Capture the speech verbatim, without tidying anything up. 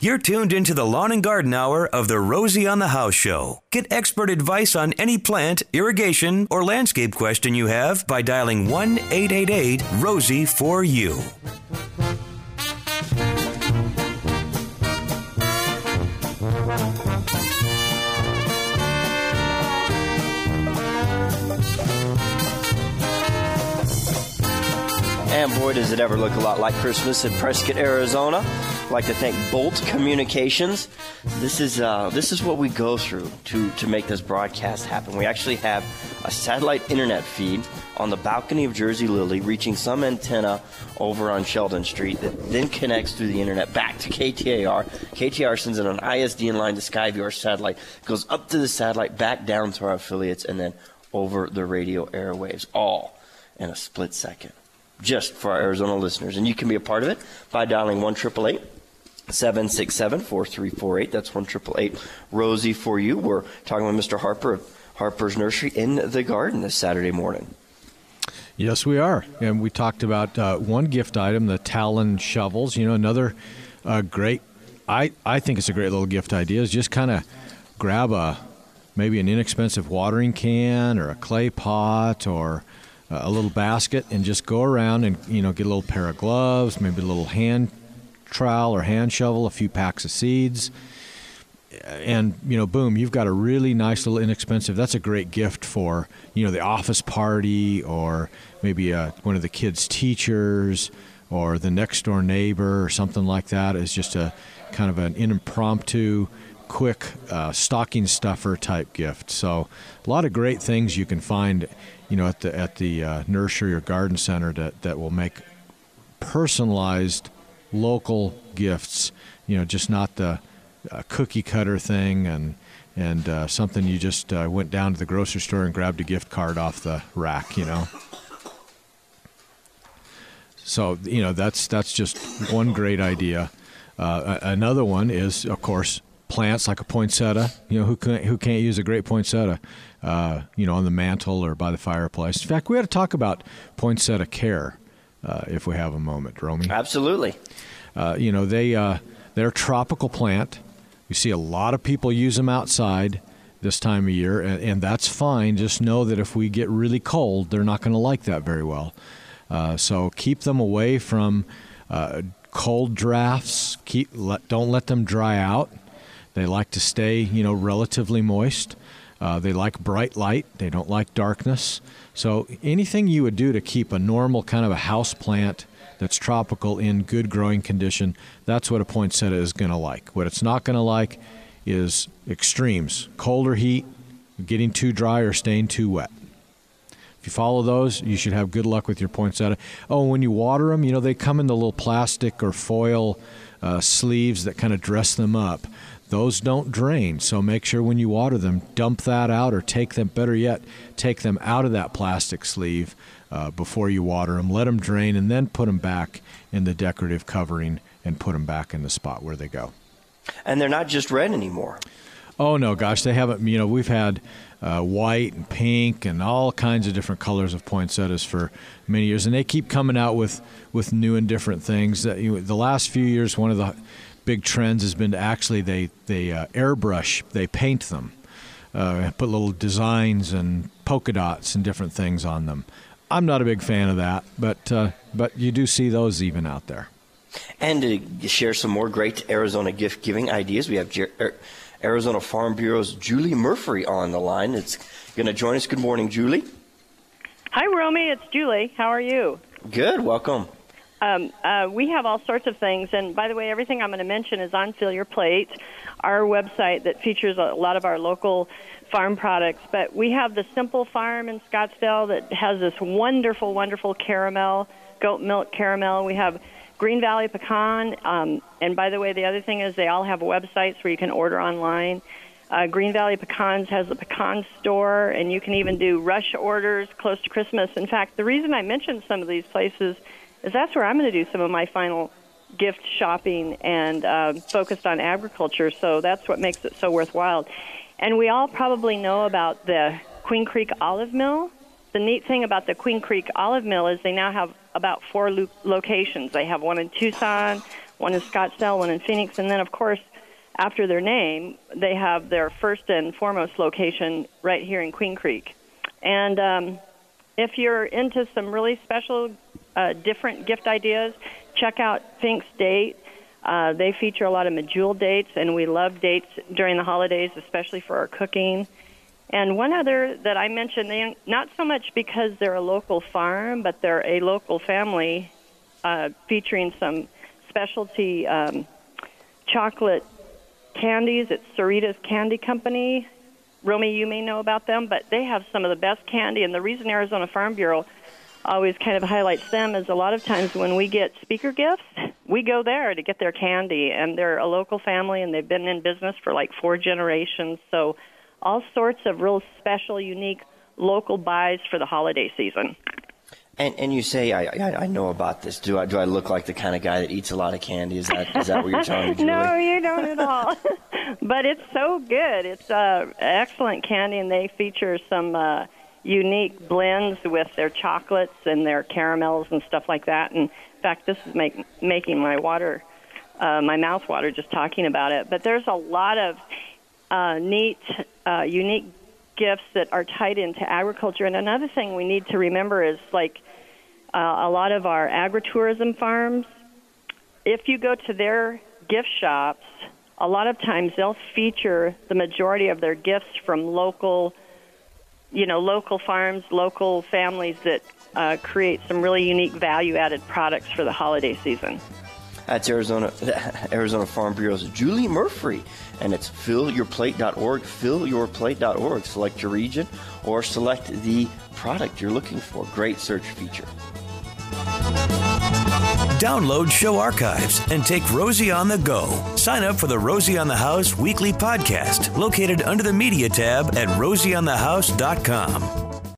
You're tuned into the Lawn and Garden Hour of the Rosie on the House Show. Get expert advice on any plant, irrigation, or landscape question you have by dialing one eight eight eight Rosie for you. And boy, does it ever look a lot like Christmas in Prescott, Arizona. I'd like to thank Bolt Communications. This is uh, this is what we go through to, to make this broadcast happen. We actually have a satellite internet feed on the balcony of Jersey Lily, reaching some antenna over on Sheldon Street that then connects through the internet back to K T A R. K T A R sends it on I S D in line to Skyview, our satellite. It goes up to the satellite, back down to our affiliates, and then over the radio airwaves, all in a split second, just for our Arizona listeners. And you can be a part of it by dialing one eight eight eight, seven six seven, four three four eight. That's one eight eight eight, Rosie for you. We're talking with Mister Harper of Harper's Nursery in the Garden this Saturday morning. Yes, we are. And we talked about uh, one gift item, the Talon shovels. You know, another uh, great, I, I think it's a great little gift idea, is just kind of grab a maybe an inexpensive watering can or a clay pot or a little basket and just go around and, you know, get a little pair of gloves, maybe a little hand trowel or hand shovel, a few packs of seeds, and, you know, boom, you've got a really nice little inexpensive, that's a great gift for, you know, the office party or maybe uh, one of the kids' teachers or the next door neighbor or something like that. Is just a kind of an impromptu, quick uh, stocking stuffer type gift. So a lot of great things you can find, you know, at the at the uh, nursery or garden center that, that will make personalized local gifts, you know, just not the uh, cookie cutter thing and and uh, something you just uh, went down to the grocery store and grabbed a gift card off the rack, you know. So, you know, that's that's just one great idea. Uh, another one is, of course, plants like a poinsettia. You know, who can't, who can't use a great poinsettia, uh, you know, on the mantle or by the fireplace. In fact, we ought to talk about poinsettia care uh, if we have a moment, Romy. Absolutely. Uh, you know, they, uh, they're a tropical plant. You see a lot of people use them outside this time of year, and, and that's fine. Just know that if we get really cold, they're not going to like that very well. Uh, so keep them away from uh, cold drafts. Keep let, don't let them dry out. They like to stay, you know, relatively moist. Uh, they like bright light. They don't like darkness. So anything you would do to keep a normal kind of a house plant that's tropical in good growing condition, that's what a poinsettia is going to like. What it's not going to like is extremes, cold or heat, getting too dry or staying too wet. If you follow those, you should have good luck with your poinsettia. Oh, when you water them, you know, they come in the little plastic or foil uh, sleeves that kind of dress them up. Those don't drain, so make sure when you water them, dump that out or take them, better yet, take them out of that plastic sleeve uh, before you water them. Let them drain and then put them back in the decorative covering and put them back in the spot where they go. And they're not just red anymore. Oh, no, gosh, they haven't, you know, we've had uh, white and pink and all kinds of different colors of poinsettias for many years, and they keep coming out with, with new and different things. That, you know, the last few years, one of the big trends has been to actually they, they uh, airbrush, they paint them, uh, put little designs and polka dots and different things on them. I'm not a big fan of that, but uh, but you do see those even out there. And to share some more great Arizona gift-giving ideas, we have Jer- Arizona Farm Bureau's Julie Murphy on the line. It's going to join us. Good morning, Julie. Hi, Romy. It's Julie. How are you? Good. Welcome. Um, uh, we have all sorts of things, and by the way, everything I'm going to mention is on Fill Your Plate, our website that features a lot of our local farm products. But we have the Simple Farm in Scottsdale that has this wonderful, wonderful caramel, goat milk caramel. We have Green Valley Pecan, um, and by the way, the other thing is they all have websites where you can order online. Uh, Green Valley Pecans has a pecan store, and you can even do rush orders close to Christmas. In fact, the reason I mentioned some of these places is that's where I'm going to do some of my final gift shopping and uh, focused on agriculture, so that's what makes it so worthwhile. And we all probably know about the Queen Creek Olive Mill. The neat thing about the Queen Creek Olive Mill is they now have about four lo- locations. They have one in Tucson, one in Scottsdale, one in Phoenix, and then, of course, after their name, they have their first and foremost location right here in Queen Creek. And um, if you're into some really special, uh, different gift ideas, check out Fink's Date. Uh, they feature a lot of Medjool dates, and we love dates during the holidays, especially for our cooking. And one other that I mentioned, they, not so much because they're a local farm, but they're a local family uh, featuring some specialty um, chocolate candies. It's Sarita's Candy Company. Romy, you may know about them, but they have some of the best candy. And the reason Arizona Farm Bureau always kind of highlights them is a lot of times when we get speaker gifts, we go there to get their candy. And they're a local family, and they've been in business for like four generations. So all sorts of real special, unique local buys for the holiday season. And and you say I, I I know about this. Do I do I look like the kind of guy that eats a lot of candy? Is that is that what you're telling me, Julie? No, you don't at all. But it's so good. It's uh, excellent candy, and they feature some uh, unique blends with their chocolates and their caramels and stuff like that. And in fact, this is make, making my water, uh, my mouth water just talking about it. But there's a lot of uh, neat, uh, unique gifts that are tied into agriculture. And another thing we need to remember is, like, uh, a lot of our agritourism farms, if you go to their gift shops, a lot of times they'll feature the majority of their gifts from local, you know, local farms, local families that uh, create some really unique value-added products for the holiday season. That's Arizona Arizona Farm Bureau's Julie Murphy, and it's fill your plate dot org, fill your plate dot org. Select your region or select the product you're looking for. Great search feature. Download show archives and take Rosie on the go. Sign up for the Rosie on the House weekly podcast, located under the media tab at rosie on the house dot com.